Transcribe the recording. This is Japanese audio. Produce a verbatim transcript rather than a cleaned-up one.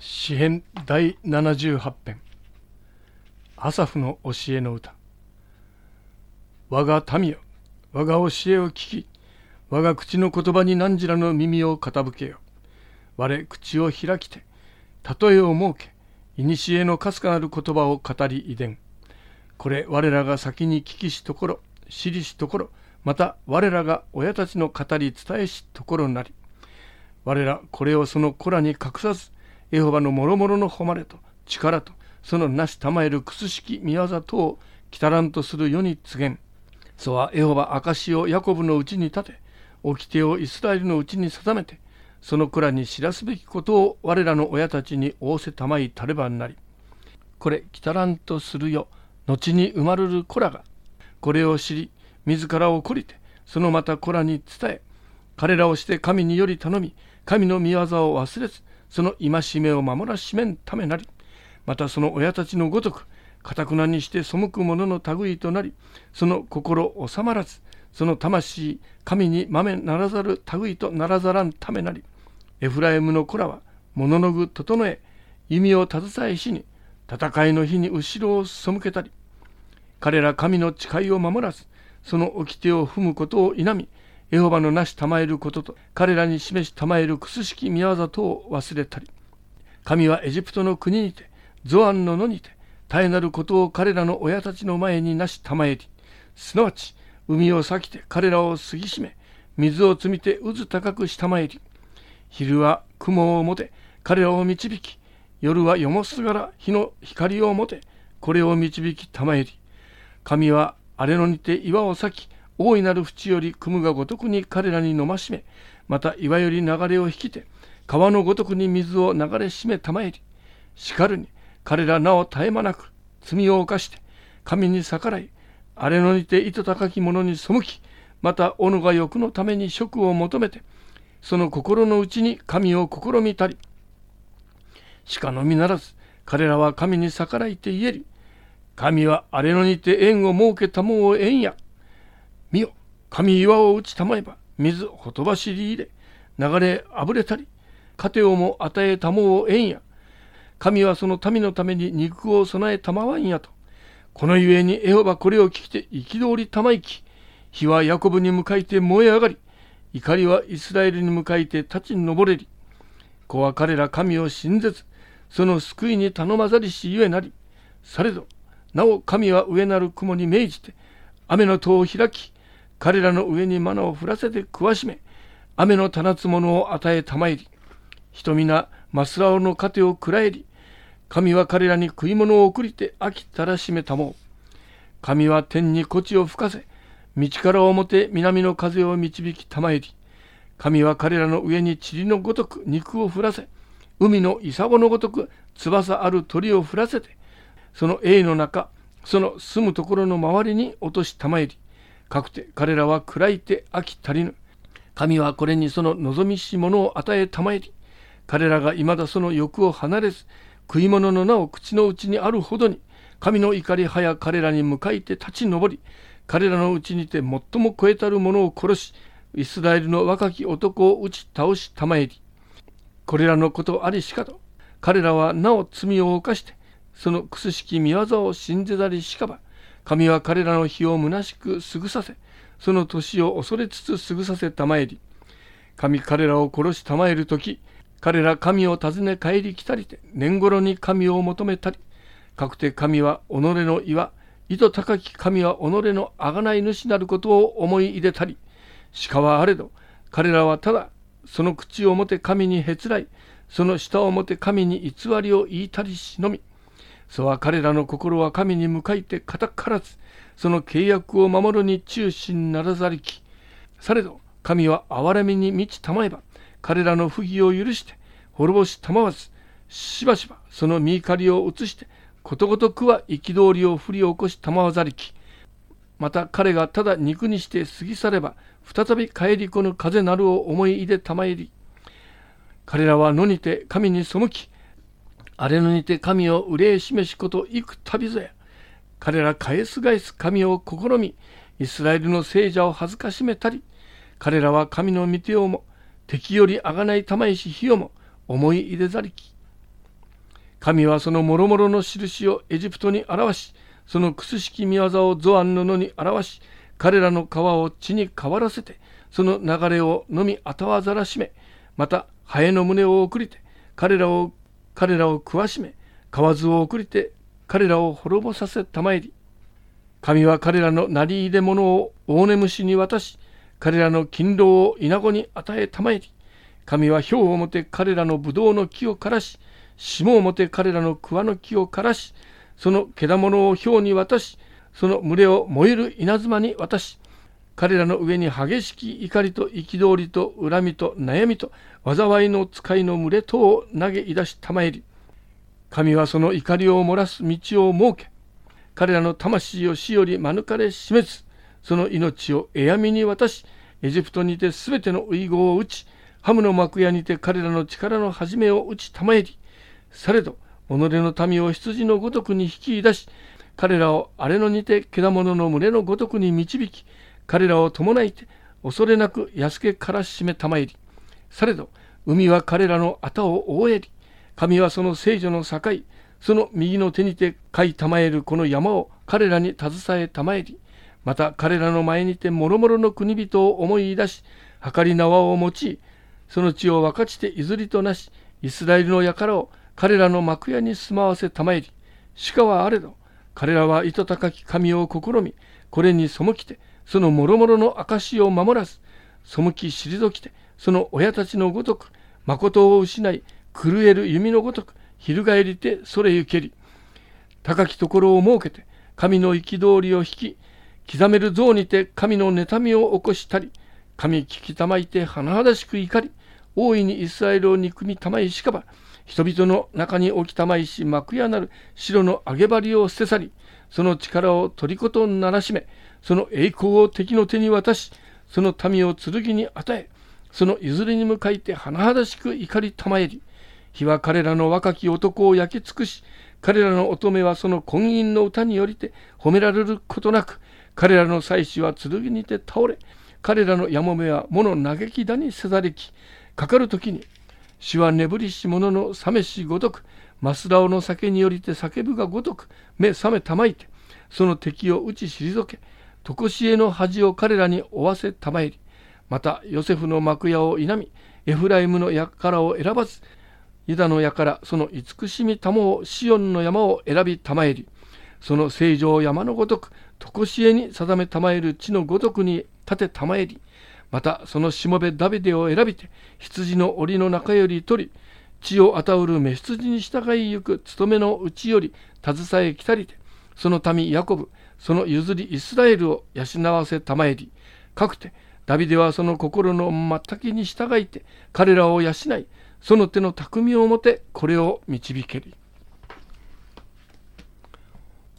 詩編第ななじゅうはち編、アサフの教えの歌。我が民よ、我が教えを聞き、我が口の言葉に汝らの耳を傾けよ。我口を開きて、例えを設け、古のかすかなる言葉を語り遺伝。これ我らが先に聞きしところ、知りしところ、また我らが親たちの語り伝えしところなり。我らこれをその子らに隠さず、エホバの諸々の誉れと力とそのなしたまえるくすしき見業とをきたらんとする世に告げん。そはエホバ証をヤコブのうちに立て、掟をイスラエルのうちに定めて、その子らに知らすべきことを我らの親たちに仰せたまいたればなり。これきたらんとするよ、後に生まれる子らが、これを知り、自らを懲りて、そのまた子らに伝え、彼らをして神により頼み、神の御業を忘れず、その戒めを守らしめんためなり。またその親たちのごとく、かたくなにして背く者の類となり、その心収まらず、その魂、神にまめならざる類とならざらんためなり。エフライムの子らは、物の具整え、弓を携えしに、戦いの日に後ろを背けたり、彼ら神の誓いを守らず、その掟を踏むことを否み、エホバのなしたまえることと、彼らに示したまえるくすしき見業とを忘れたり。神はエジプトの国にて、ゾアンの野にて、絶えなることを彼らの親たちの前になしたまえり、すなわち、海を裂きて彼らを過ぎしめ、水を積みて渦高くしたまえり。昼は雲をもて、彼らを導き、夜はよもすがら日の光をもて、これを導きたまえり。神は荒れ野にて岩を裂き、大いなる淵より雲がごとくに彼らに飲ましめ、また岩より流れを引きて、川のごとくに水を流れしめたまえり。しかるに彼らなお絶え間なく罪を犯して、神に逆らい、荒れ野にて糸高き者に背き、また斧が欲のために職を求めて、その心の内に神を試みたり。しかのみならず、彼らは神に逆らいて言えり、神は荒れ野にて縁を設けたもを縁や。見よ、神岩を打ちたまえば、水ほとばしり入れ、流れあぶれたり、糧をも与えたもを縁や。神はその民のために肉を備えたまわんやと。このゆえにエホバこれを聞きて憤りたまいき、火はヤコブに向かいて燃え上がり、怒りはイスラエルに向かいて立ち上れり。子は彼ら神を信ぜず、その救いに頼まざりしゆえなり。されど、なお神は上なる雲に命じて、雨の戸を開き、彼らの上にマナを降らせて食わしめ、雨のたなつものを与えたまえり。人皆、マスラオの糧を食らえり。神は彼らに食い物を送りて飽きたらしめたもう。神は天にこちを吹かせ、道から表南の風を導きたまえり。神は彼らの上に塵のごとく肉を降らせ、海の潔のごとく翼ある鳥を降らせて、その栄の中、その住むところの周りに落としたまえり。かくて彼らは暗いて飽き足りぬ。神はこれにその望みしものを与えたまえり。彼らがいまだその欲を離れず、食い物の名を口の内にあるほどに、神の怒りはや彼らに向かいて立ち上り、彼らのうちにて最も超えたる者を殺し、イスラエルの若き男を打ち倒したまえり。これらのことありしかと、彼らはなお罪を犯して、そのくすしき見業を信ぜざりしかば、神は彼らの日を虚しく過ぐさせ、その年を恐れつつ過ぐさせたまえり。神彼らを殺したまえるとき、彼ら神を訪ね帰り来たりて、年頃に神を求めたり。かくて神は己の岩、糸高き神は己の贖い主なることを思い入れたり。しかはあれど、彼らはただ、その口をもて神にへつらい、その舌をもて神に偽りを言いたりしのみ。そは彼らの心は神に向かいて固からず、その契約を守るに中心ならざりき。されど神は憐れみに満ちたまえば、彼らの不義を許して滅ぼしたまわず、しばしばその見怒りを移して、ことごとくは憤りを振り起こしたまわざりき。また彼がただ肉にして過ぎ去れば、再び帰りこぬ風なるを思い入れたまえり。彼らは野にて神に背き、荒れ野にて神を憂い示しこと幾度ぞや。彼ら返す返す神を試み、イスラエルの聖者を恥ずかしめたり。彼らは神の御手をも、敵よりあがないたまいし火をも思い入れざりき。 神はその諸々の印をエジプトに表し、そのくすしき見業をゾアンの野に表し、彼らの川を地に変わらせて、その流れを飲みあたわざらしめ、またハエの胸を送りて、彼らを彼らを食わしめ、蛙を送りて、彼らを滅ぼさせたまえり。神は彼らの成り入れ物を大根虫に渡し、彼らの勤労をイナゴに与えたまえり。神は雹をもて彼らのブドウの木を枯らし、霜をもて彼らの桑の木を枯らし、その枝物を雹に渡し、その群れを燃える稲妻に渡し、彼らの上に激しき怒りと憤りと恨みと悩みと災いの使いの群れとを投げいだしたまえり。神はその怒りを漏らす道を設け、彼らの魂を死より免れしめず、その命をエヤミに渡し、エジプトにてすべての遺語を打ち、ハムの幕屋にて彼らの力の始めを打ちたまえり。されど、己の民を羊のごとくに引き出し、彼らを荒れ野にて獣の群れのごとくに導き、彼らを伴いて恐れなく安けからしめたまえり。されど、海は彼らの旗を覆えり、神はその聖女の境、その右の手にて飼いたまえるこの山を彼らに携えたまえり。また彼らの前にて諸々の国々を思い出し、計り縄を用い、その地を分かちていずりとなし、イスラエルの輩を彼らの幕屋に住まわせたまえり。しかはあれど、彼らは糸高き神を試み、これに背きて、その諸々の証を守らず、背き退きて、その親たちのごとく、誠を失い、狂える弓のごとく、翻りてそれゆけり。高きところを設けて、神の憤りを引き、刻める像にて神の妬みを起こしたり、神聞きたまいて甚だしく怒り、大いにイスラエルを憎みたまいしかば、人々の中に置きたまいし、幕屋なる白の揚げ針を捨て去り、その力を虜とならしめ、その栄光を敵の手に渡し、その民を剣に与え、その譲りに向かいて甚だしく怒りたまえり。火は彼らの若き男を焼き尽くし、彼らの乙女はその婚姻の歌によりて褒められることなく、彼らの妻子は剣にて倒れ、彼らのやもめは物嘆きだにせざりき、かかるときに、主は眠りし者の冷めしごとく、マスラオの酒によりて叫ぶがごとく、目覚めたまいて、その敵を打ち退け、とこしえの恥を彼らに負わせたまえり。また、ヨセフの幕屋を否み、エフライムの輩を選ばず、ユダの輩、その慈しみたもをシオンの山を選びたまえり。その聖城山のごとく、とこしえに定めたまえる地のごとくに立てたまえり。またそのしもべダビデを選びて、羊の檻の中より取り、地をあたうる雌羊に従いゆく務めのうちより携えきたりて、その民ヤコブ、その譲りイスラエルを養わせたまえり。かくてダビデはその心の全きに従いて彼らを養い、その手の巧みをもてこれを導けり。